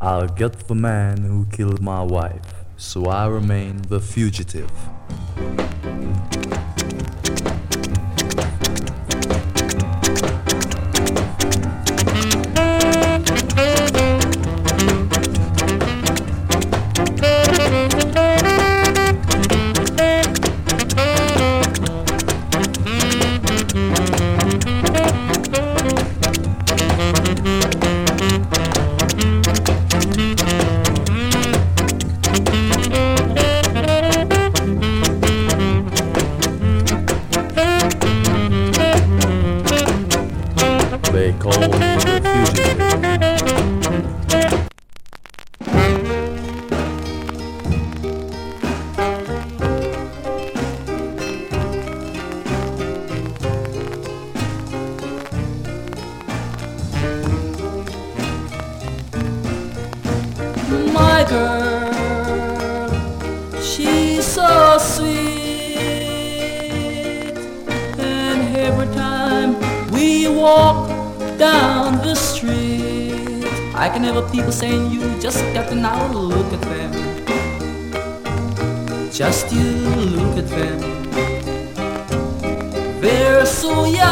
I'll get the man who killed my wife, so I remain the fugitive. They call me the fugitive. My girl, she's so sweet, and every time we walk down the street, I can hear people saying, you just got to now look at them, just you look at them. They're so young